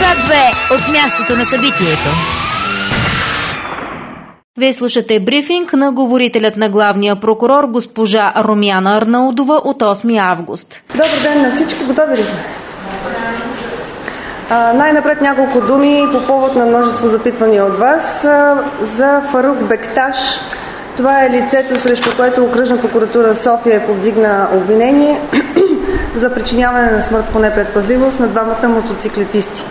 К2 от мястото на събитието. Вие слушате брифинг на говорителят на главния прокурор госпожа Румяна Арнаудова от 8 август. Добър ден на всички, готови ли сме? Най-напред няколко думи по повод на множество запитвания от вас за Фарух Бекташ. Това е лицето, срещу което Окръжна прокуратура София повдигна обвинение за причиняване на смърт по непредпазливост на двамата мотоциклетисти.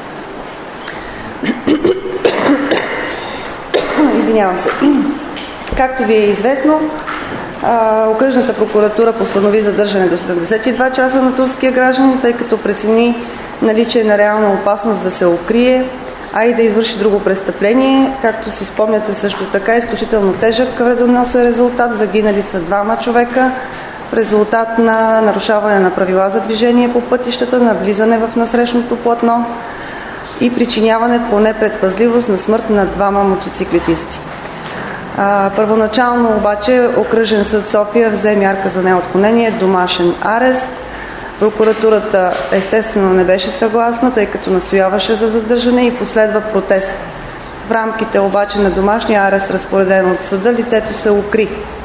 Извинявам се. Както ви е известно, Окръжната прокуратура постанови задържане до 72 часа на турския гражданин, тъй като прецени наличие на реална опасност да се укрие, а и да извърши друго престъпление. Както си спомняте също така, изключително тежък вредоносен резултат. Загинали са двама човека в резултат на нарушаване на правила за движение по пътищата, на влизане в насрещното платно и причиняване по непредпазливост на смърт на двама мотоциклетисти. Първоначално обаче Окръжен съд София взе мярка за неотклонение, домашен арест. Прокуратурата естествено не беше съгласна, тъй като настояваше за задържане и последва протест. В рамките обаче на домашния арест, разпореден от съда, лицето се укри.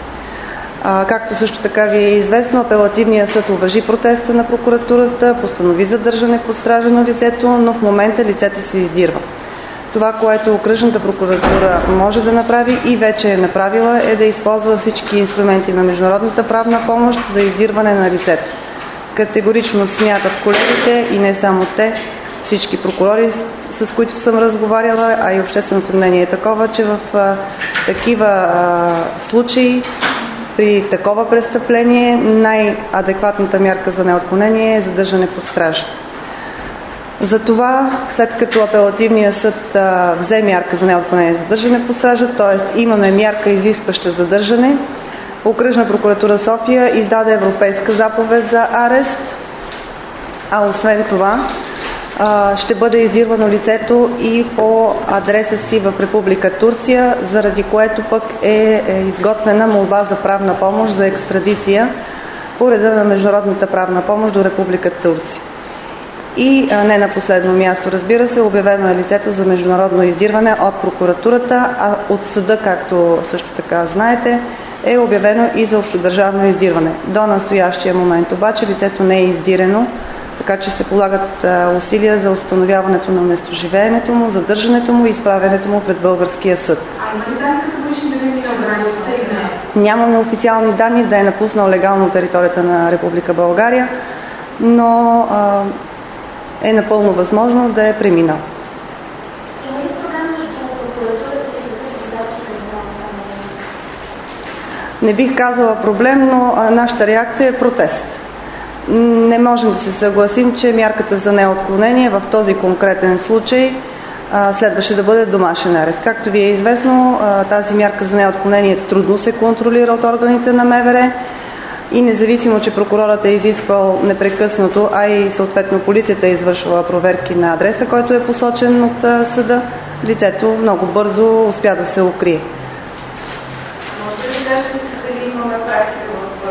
Както също така ви е известно, апелативният съд уважи протеста на прокуратурата, постанови задържане под стража на лицето, но в момента лицето се издирва. Това, което Окръжната прокуратура може да направи и вече е направила, е да използва всички инструменти на международната правна помощ за издирване на лицето. Категорично смятат колегите и не само те, всички прокурори, с които съм разговаряла, а и общественото мнение е такова, че в такива случаи, при такова престъпление, най-адекватната мярка за неотклонение е задържане под стража. Затова, след като апелативният съд взе мярка за неотклонение задържане под стража, т.е. имаме мярка изискваща задържане, Окръжна прокуратура София издаде европейска заповед за арест, а освен това ще бъде издирвано лицето и по адреса си в Република Турция, заради което пък е изготвена молба за правна помощ за екстрадиция по реда на международната правна помощ до Република Турция. И не на последно място, разбира се, обявено е лицето за международно издирване от прокуратурата, а от съда, както също така знаете, е обявено и за общодържавно издирване. До настоящия момент обаче лицето не е издирено, така че се полагат усилия за установяването на местоживеенето му, задържането му и изправянето му пред българския съд. А има ли данни категорични да не мина границата или не? Нямаме официални данни да е напуснал легално територията на Република България, но е напълно възможно да е преминал. Има ли проблем между прокуратурата и съда с датите за неотклонение? Не бих казала проблем, но нашата реакция е протест. Не можем да се съгласим, че мярката за неотклонение в този конкретен случай следваше да бъде домашен арест. Както ви е известно, тази мярка за неотклонение трудно се контролира от органите на МВР и независимо, че прокурорът е изисквал непрекъснато, а и съответно полицията е извършвала проверки на адреса, който е посочен от съда, лицето много бързо успя да се укрие. Можете ли да кажете дали имаме практика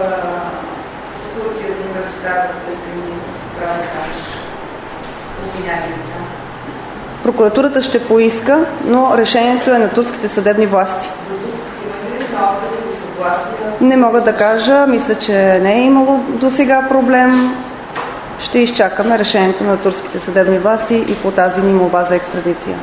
с Турция да има предоставя поискани с правен помощ обвиняеми лица? Прокуратурата ще поиска, но решението е на турските съдебни власти. До тук има ли сме откази или съгласие? Не мога да кажа, мисля, че не е имало до сега проблем. Ще изчакаме решението на турските съдебни власти и по тази ни молба за екстрадиция.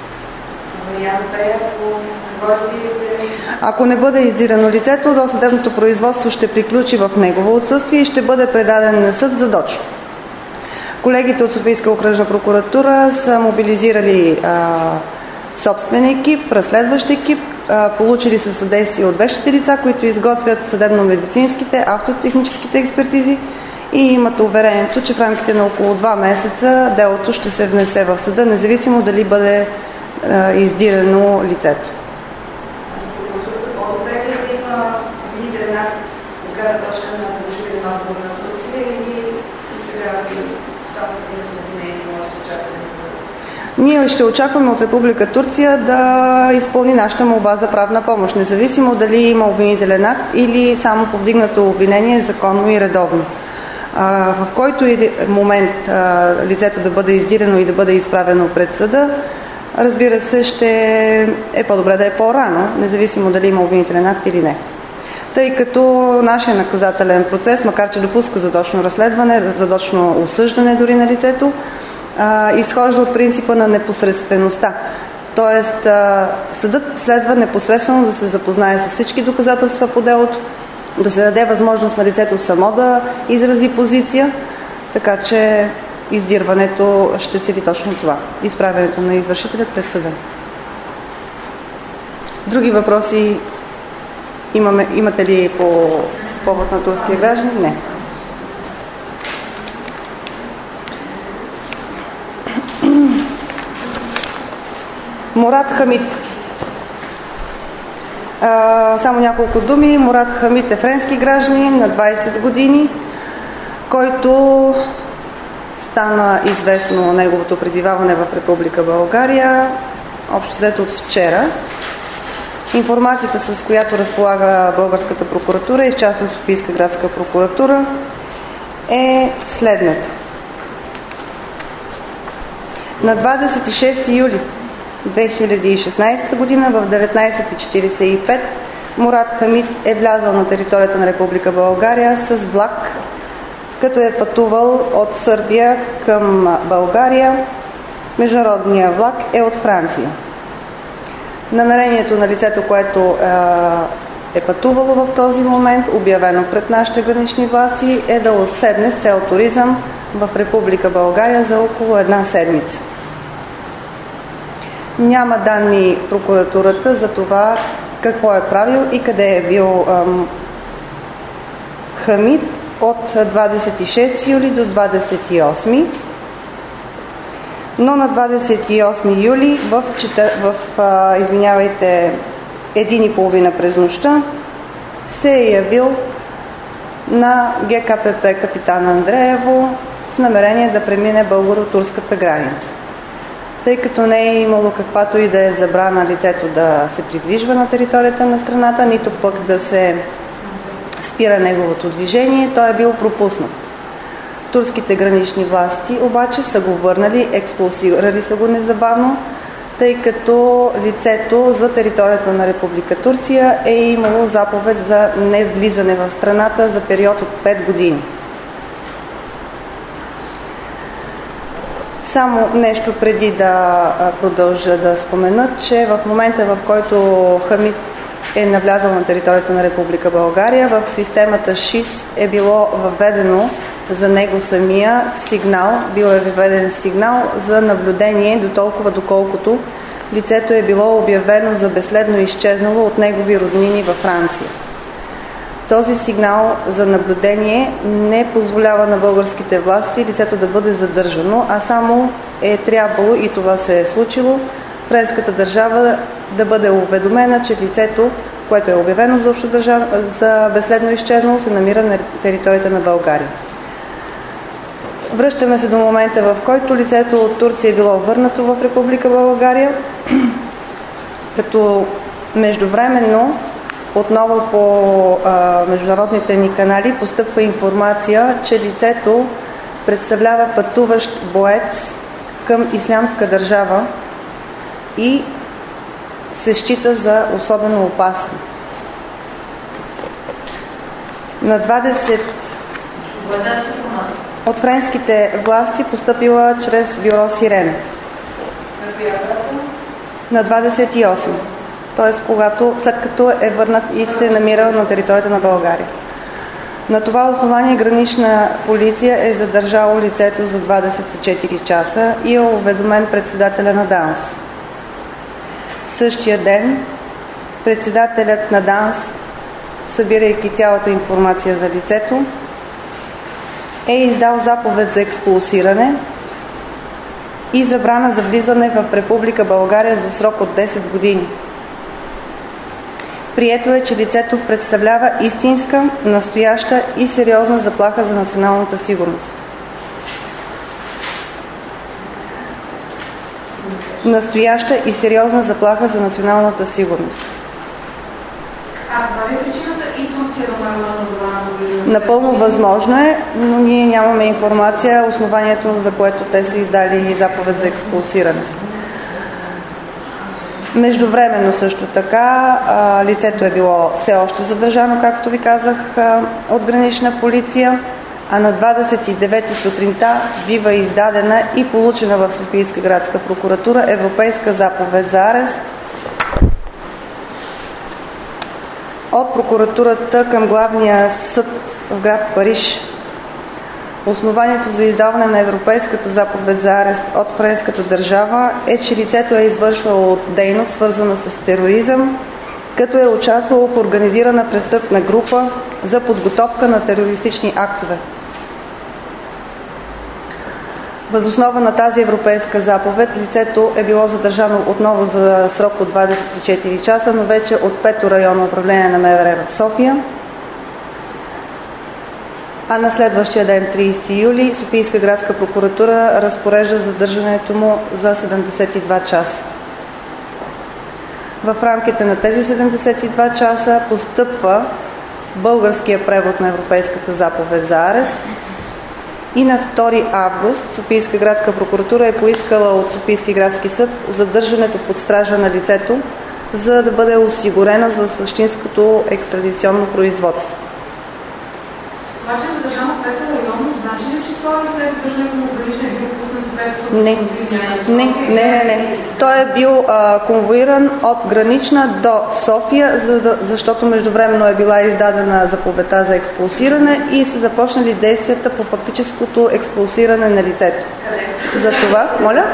Ако не бъде издирано лицето, досъдебното производство ще приключи в негово отсъствие и ще бъде предаден на съд задочно. Колегите от Софийска окръжна прокуратура са мобилизирали собствен екип, разследващ екип, получили са съдействие от вещите лица, които изготвят съдебно-медицинските, автотехническите експертизи и имат уверението, че в рамките на около 2 месеца делото ще се внесе в съда, независимо дали бъде издирано лицето. За прокуратурата по-добре ли да има обвинителен акт от гледна точка на положителен отговор на Турция или и сега само предвидено обвинение може да се очаква? Ние ще очакваме от Република Турция да изпълни нашата молба за правна помощ, независимо дали има обвинителен акт или само повдигнато обвинение законно и редовно. в който и момент лицето да бъде издирено и да бъде изправено пред съда, разбира се, ще е по-добре да е по-рано, независимо дали има обвинителен акт или не. Тъй като нашия наказателен процес, макар че допуска задочно разследване, задочно осъждане дори на лицето, изхожда от принципа на непосредствеността. Тоест, съдът следва непосредствено да се запознае с всички доказателства по делото, да се даде възможност на лицето само да изрази позиция, така че издирването ще цели точно това. Изправянето на извършителят пред съда. Други въпроси имате ли по повод на турския гражданин? Не. Мурат Хамид. Само няколко думи. Мурат Хамид е френски гражданин на 20 години, който стана известно неговото пребиваване в Република България, общо взето от вчера. Информацията, с която разполага българската прокуратура и в частност Софийска градска прокуратура, е следната. На 26 юли 2016 година в 19:45 Мурат Хамид е влязъл на територията на Република България с влак, като е пътувал от Сърбия към България. Международният влак е от Франция. Намерението на лицето, което е пътувало в този момент, обявено пред нашите гранични власти, е да отседне с цел туризъм в Република България за около една седмица. Няма данни прокуратурата за това какво е правил и къде е бил Хамид от 26 юли до 28. Но на 28 юли в 1:30 през нощта се е явил на ГКПП Капитан Андреево с намерение да премине българо-турската граница. Тъй като не е имало каквато и да е забрана лицето да се придвижва на територията на страната, нито пък да се спира неговото движение, той е бил пропуснат. Турските гранични власти обаче са го върнали, експулсирали са го незабавно, тъй като лицето за територията на Република Турция е имало заповед за невлизане в страната за период от 5 години. Само нещо преди да продължа да спомена, че в момента, в който Хамид е навлязъл на територията на Република България, в системата ШИС е било въведено за него самия сигнал, бил е въведен сигнал за наблюдение до толкова доколкото лицето е било обявено за безследно изчезнало от негови роднини във Франция. Този сигнал за наблюдение не позволява на българските власти лицето да бъде задържано, а само е трябвало, и това се е случило, френската държава да бъде уведомена, че лицето, което е обявено за безследно изчезнало, се намира на територията на България. Връщаме се до момента, в който лицето от Турция е било върнато в Република България, като междувременно отново по международните ни канали постъпва информация, че лицето представлява пътуващ боец към Ислямска държава и се счита за особено опасен. На 20 от френските власти постъпила чрез бюро Сирена. На 28. Т.е. след като е върнат и се намира на територията на България. На това основание гранична полиция е задържало лицето за 24 часа и е уведомен председателя на ДАНС. Същия ден председателят на ДАНС, събирайки цялата информация за лицето, е издал заповед за експулсиране и забрана за влизане в Република България за срок от 10 години. Прието е, че лицето представлява истинска, настояща и сериозна заплаха за националната сигурност. Настояща и сериозна заплаха за националната сигурност. А това ли е причината и Турция Напълно възможно е, но ние нямаме информация основанието, за което те са издали заповед за експулсиране. Междувременно също така лицето е било все още задържано, както ви казах, от гранична полиция, а на 29 сутринта бива издадена и получена в Софийска градска прокуратура европейска заповед за арест от прокуратурата към главния съд в град Париж. Основанието за издаване на европейската заповед за арест от френската държава е, че лицето е извършвало дейност, свързана с тероризъм, като е участвало в организирана престъпна група за подготовка на терористични актове. Въз основа на тази европейска заповед лицето е било задържано отново за срок от 24 часа, но вече от 5-то районно управление на МВР в София. А на следващия ден, 30 юли, Софийска градска прокуратура разпорежда задържането му за 72 часа. В рамките на тези 72 часа постъпва българския превод на европейската заповед за арест и на 2 август Софийска градска прокуратура е поискала от Софийски градски съд задържането под стража на лицето, за да бъде осигурена за същинското екстрадиционно производство. Това, че е задържано 5-то районно, значи ли, че той след задържането му граничен е бил пуснат и 5-то Не. Той е бил конвоиран от гранична до София, защото междувременно е била издадена заповедта за експулсиране и са започнали действията по фактическото експулсиране на лицето. За това, моля?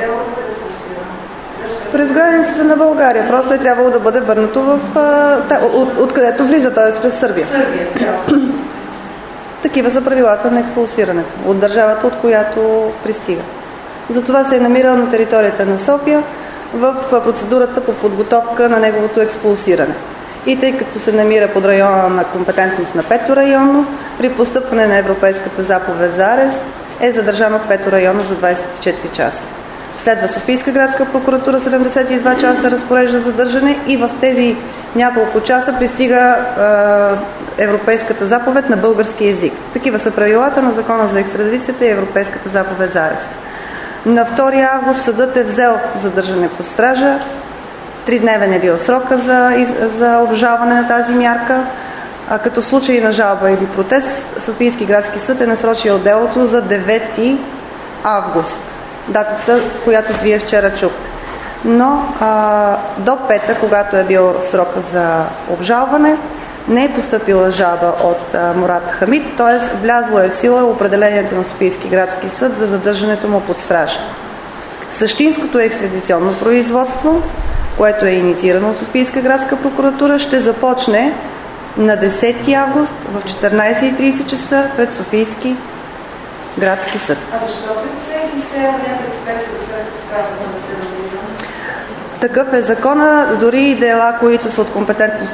През границата на България. Просто е трябвало да бъде върнато откъдето влиза, т.е. през Сърбия. Такива са правилата на експулсирането от държавата, от която пристига. Затова се е намирал на територията на София в процедурата по подготовка на неговото експулсиране. И тъй като се намира под района на компетентност на 5-то районно, при постъпване на европейската заповед за арест е задържано в 5-то районно за 24 часа. Следва Софийска градска прокуратура 72 часа разпорежда задържане и в тези няколко часа пристига европейската заповед на български език. Такива са правилата на Закона за екстрадицията и европейската заповед за арест. На 2 август съдът е взел задържане под стража. 3-дневен е бил срока за обжалване на тази мярка. Като в случай на жалба или протест, Софийски градски съд е насрочил делото за 9 август. Датата, която вие вчера чухте. Но до петък, когато е бил срока за обжалване, не е постъпила жалба от Мурат Хамид, т.е. влязло е в сила определението на Софийски градски съд за задържането му под стража. Същинското екстрадиционно производство, което е инициирано от Софийска градска прокуратура, ще започне на 10 август в 14:30 часа пред Софийски градски съд. А защо пред СЕГИ не пред специалистите, след пускаването за тероризъм? Такъв е закона. Дори и дела, които са от компетентност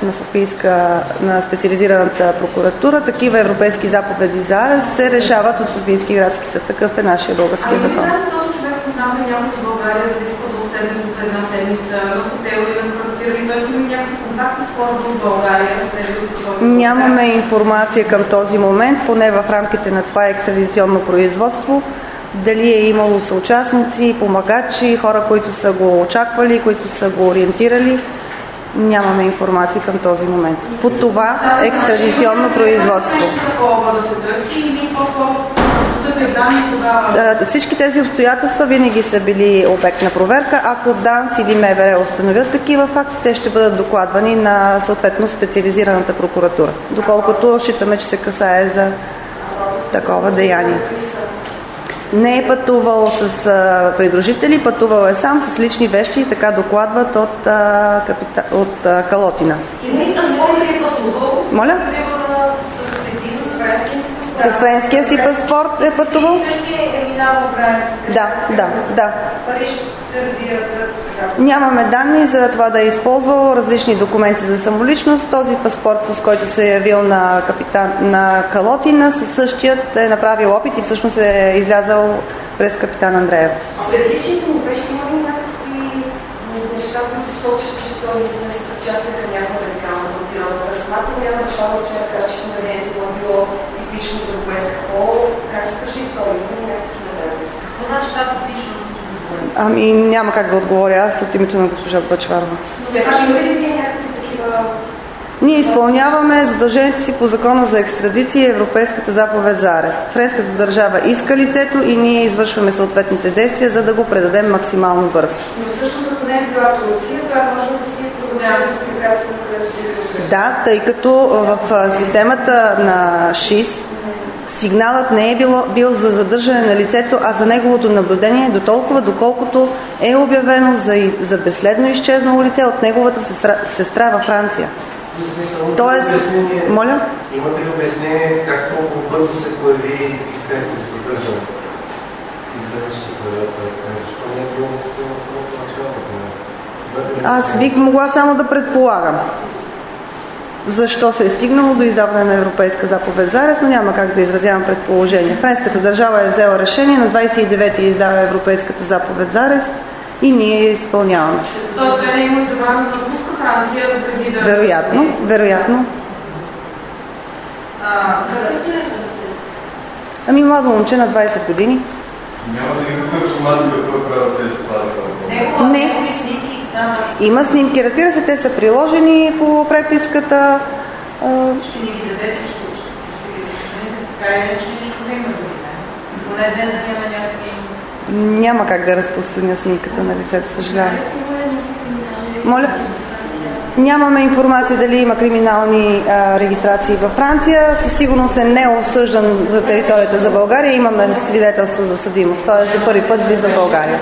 на специализираната прокуратура, такива европейски заповеди за арест се решават от Софийски градски съд. Такъв е нашия български закон. Ами този човек познава някой в България, за да иска да отседне за една седмица на хотел или на квартира, или той има някакви контакти с хора в България, за да Нямаме информация към този момент, поне в рамките на това екстрадиционно производство. Дали е имало съучастници, помагачи, хора, които са го очаквали, които са го ориентирали. Нямаме информация към този момент. По това екстрадиционно производство. Всички тези обстоятелства винаги са били обект на проверка. Ако ДАНС или МВР установят такива факти, те ще бъдат докладвани на съответно специализираната прокуратура. Доколкото считаме, че се касае за такова деяние. Не е пътувал с придружители, пътувал е сам с лични вещи и така докладват от Калотина. Моля? С френския си паспорт е пътувал? Да. Париж, Сърбия, Нямаме данни за това да е използвал различни документи за самоличност. Този паспорт, с който се е явил на Калотина, със същият е направил опит и всъщност е излязал през капитан Андреев. След личните му вещи има ли някакви неща, които сочат, че той не се причастен към някаква радикална групировка? Самата няма чува, че каже, че намерението му било типично за боец. Как се държи той? Има някакви намерения? Какво значи това типично? Ами няма как да отговоря аз от името на госпожа Бъчварова. Все пак има ли някакви такива... Ние изпълняваме задълженията си по закона за екстрадиция и Европейската заповед за арест. Френската държава иска лицето и ние извършваме съответните действия, за да го предадем максимално бързо. Но всъщност, ако не е била Турция, това може да си продължава експlikация, на където си е. Да, тъй като в системата на ШИС сигналът не е бил за задържане на лицето, а за неговото наблюдение до толкова, доколкото е обявено за безследно изчезнало лице от неговата сестра във Франция. Тоест, моля? Имате ли обяснение как толкова бързо се появи искането за задържане? Изведнъж се появи това искане. Защо не е било система от самото начало? Аз бих могла само да предполагам защо се е стигнало до издаване на Европейска заповед за арест, но няма как да изразявам предположение. Френската държава е взела решение, на 29-ти издава Европейската заповед за арест и ние я изпълняваме. Тоест, не е имало забавено да напуска Франция преди да... Вероятно. Къде стоиш на лице? Ами младо момче на 20 години. Нямате никаква информация какво правят тези хора? Не. Има снимки, разбира се, те са приложени по преписката. Ще ни ги дадете, ще ги дадете. Така и вече нищо не има. Поне днес да има някакви... Няма как да разпространя снимката на лицето, съжалявам. Моля? Нямаме информация дали има криминални регистрации във Франция. Със сигурност е неосъждан за територията за България. Имаме свидетелство за съдимост. Т.е. за първи път влиза в България.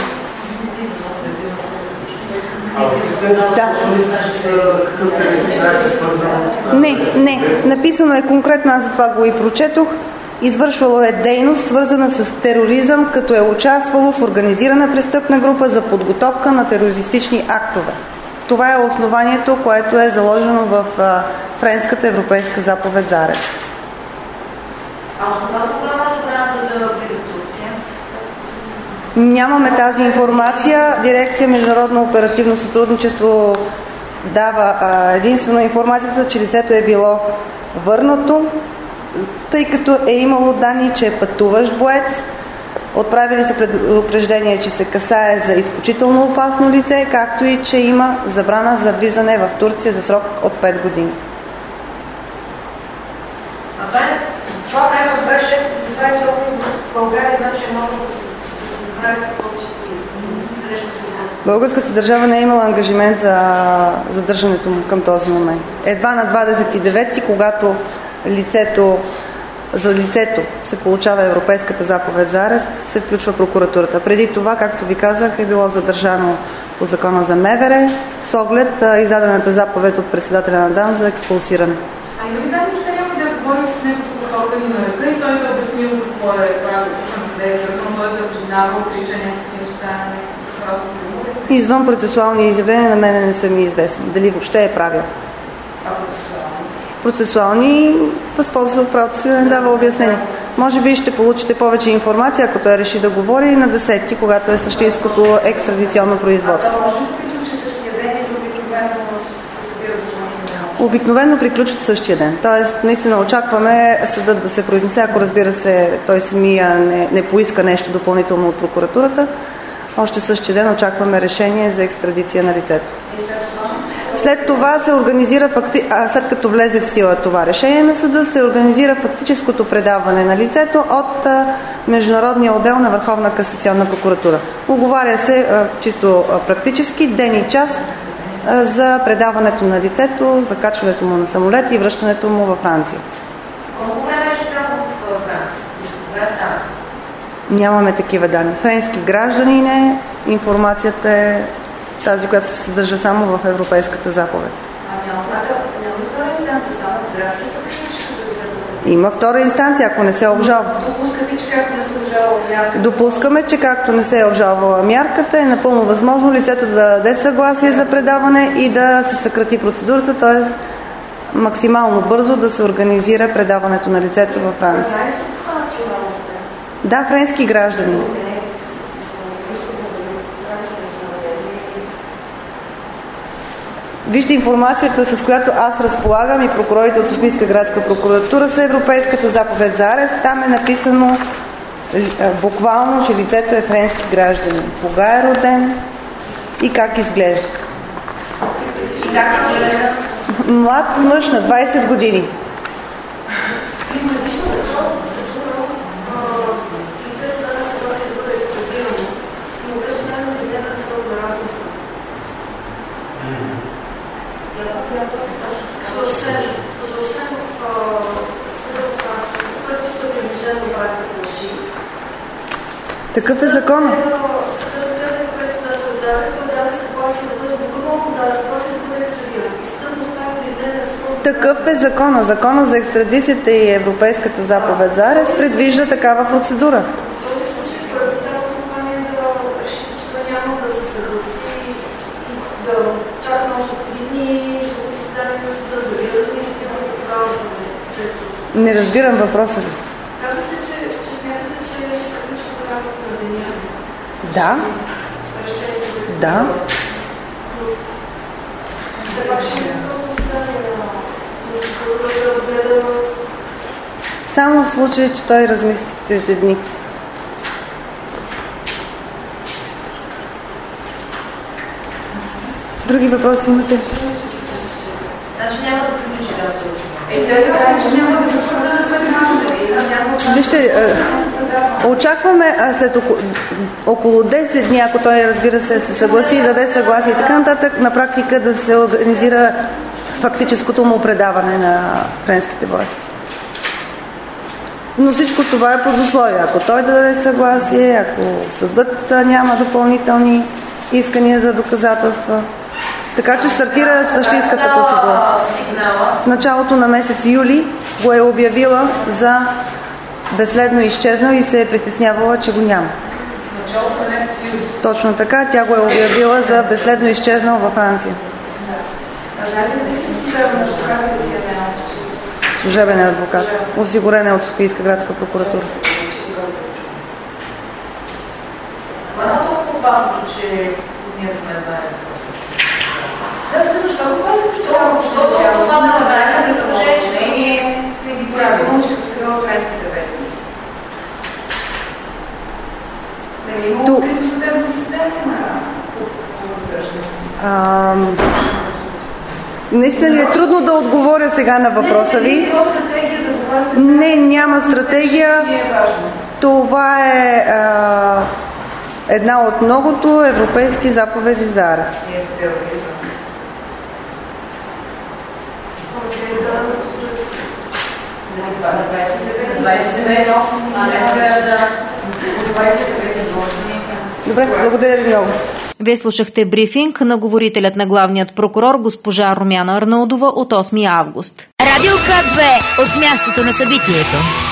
Да. Не. Написано е конкретно, аз за това го и прочетох. Извършвало е дейност, свързана с тероризъм, като е участвало в организирана престъпна група за подготовка на терористични актове. Това е основанието, което е заложено в Френската европейска заповед за арест. Нямаме тази информация. Дирекция Международно оперативно сътрудничество дава единствено информацията, че лицето е било върнато, тъй като е имало данни, че е пътуващ боец. Отправили се предупреждение, че се касае за изключително опасно лице, както и че има забрана за влизане в Турция за срок от 5 години. Това време от 26 до 28 в България, значи може да се направи каквото си поиска. Българската държава не е имала ангажимент за задържането му към този момент. Едва на 29-ти, когато за лицето се получава Европейската заповед за арест, се включва прокуратурата. Преди това, както ви казах, е било задържано по закона за МВР с оглед издадената заповед от председателя на ДАН за експулсиране. А има ли данни, че няма да говори с него от органи на ръка и той да обяснил какво е правилно, къде е върнал, т.е. да признава, отрича някакви неща, разговори? Извън процесуални изявления на мене не са ми известни. Дали въобще е правил. Процесуални възползва от правото си да не дава обяснение. Може би ще получите повече информация, ако той реши да говори на 10-ти, когато е същинското екстрадиционно производство. Може ли да приключи същия ден или обикновено се събира до Обикновено приключват същия ден. Тоест, наистина очакваме съдът да се произнесе, ако разбира се, той самия не поиска нещо допълнително от прокуратурата. Още същия ден очакваме решение за екстрадиция на лицето. След това се организира, след като влезе в сила това решение на съда, се организира фактическото предаване на лицето от Международния отдел на Върховна касационна прокуратура. Оговаря се чисто практически ден и час за предаването на лицето, закачването му на самолет и връщането му във Франция. Колко време ще трябва в Франция? Нямаме такива данни. Френски гражданин е, информацията е тази, която се съдържа само в Европейската заповед. Няма втора инстанция, само градски съд. Има втора инстанция, ако не се е обжалва. Допускате, че както не се обжалва мярката? Допускаме, че както не се е обжалвала мярката, е напълно възможно лицето да даде съгласие за предаване и да се съкрати процедурата, т.е. максимално бързо да се организира предаването на лицето във Франция. Да, френски граждани. Вижте, информацията, с която аз разполагам и прокурорите от Софийска градска прокуратура са Европейската заповед за арест. Там е написано буквално, че лицето е френски гражданин. Кога е роден и как изглежда. Млад мъж на 20 години. Такъв е закон. Такъв е закона. Закона за екстрадицията и Европейската заповед за арест предвижда такава процедура. Не разбирам въпроса ви. Казвате, че смятате, че ще приключи в рамките на деня. Да. Да. Само в случай, че той размисли в 3 дни. Други въпроси имате? Значи няма да приключи да няма да приключи да Вижте, очакваме след около 10 дни, ако той, разбира се съгласи и даде съгласие и така нататък, на практика да се организира фактическото му предаване на френските власти. Но всичко това е под условие. Ако той даде съгласие, ако съдът няма допълнителни искания за доказателства. Така че стартира същинската процедура. В началото на месец юли го е обявила за безследно изчезнал и се е притеснявала, че го няма. началото на месец юли. Точно така, тя го е обявила за безследно изчезнал във Франция. А знаете ли се служебен адвокат да си е една? Служебен адвокат. Осигурен е от Софийска градска прокуратура. Това не е толкова опасно, че ние не сме знаели. Да, смисъл, защо го казвате? Защото основната дата ми съжаление, че ние сме ги правилно, че сега в френските вестници. Нали, има открито съдебно заседание на задържането? Наистина ли е трудно да отговоря сега на въпроса ви? Не, няма стратегия. Това е една от многото европейски заповеди за арест. Добре, благодаря ви много. Вие слушахте брифинг на говорителят на главният прокурор госпожа Румяна Арнаудова от 8 август. Радио К2 от мястото на събитието.